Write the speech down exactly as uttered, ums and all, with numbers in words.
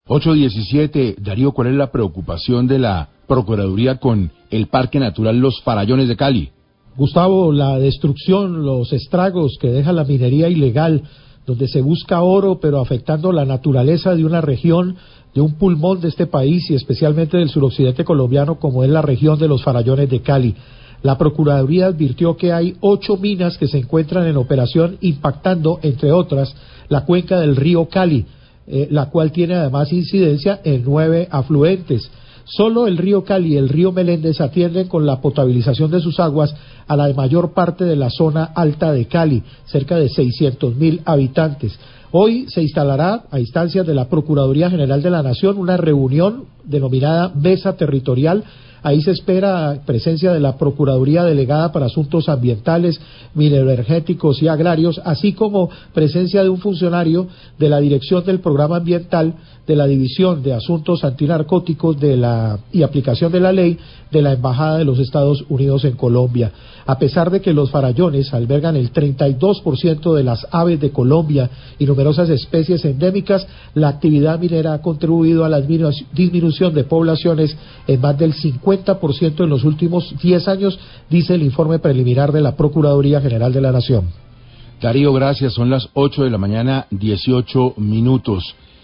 ocho diecisiete, Darío, ¿cuál es la preocupación de la Procuraduría con el Parque Natural Los Farallones de Cali? Gustavo, la destrucción, los estragos que deja la minería ilegal, donde se busca oro, pero afectando la naturaleza de una región, de un pulmón de este país y especialmente del suroccidente colombiano, como es la región de los Farallones de Cali. La Procuraduría advirtió que hay ocho minas que se encuentran en operación, impactando, entre otras, la cuenca del río Cali, eh, la cual tiene además incidencia en nueve afluentes. Solo el río Cali y el río Meléndez atienden con la potabilización de sus aguas a la mayor parte de la zona alta de Cali, cerca de seiscientos mil habitantes. Hoy se instalará, a instancias de la Procuraduría General de la Nación, una reunión denominada Mesa Territorial. Ahí se espera presencia de la Procuraduría Delegada para Asuntos Ambientales, Mineroenergéticos y Agrarios, así como presencia de un funcionario de la Dirección del Programa Ambiental, de la División de Asuntos Antinarcóticos de la, y Aplicación de la Ley de la Embajada de los Estados Unidos en Colombia. A pesar de que los farallones albergan el treinta y dos por ciento de las aves de Colombia y numerosas especies endémicas, la actividad minera ha contribuido a la disminución de poblaciones en más del cincuenta por ciento en los últimos diez años, dice el informe preliminar de la Procuraduría General de la Nación. Darío, gracias. Son las ocho de la mañana, dieciocho minutos.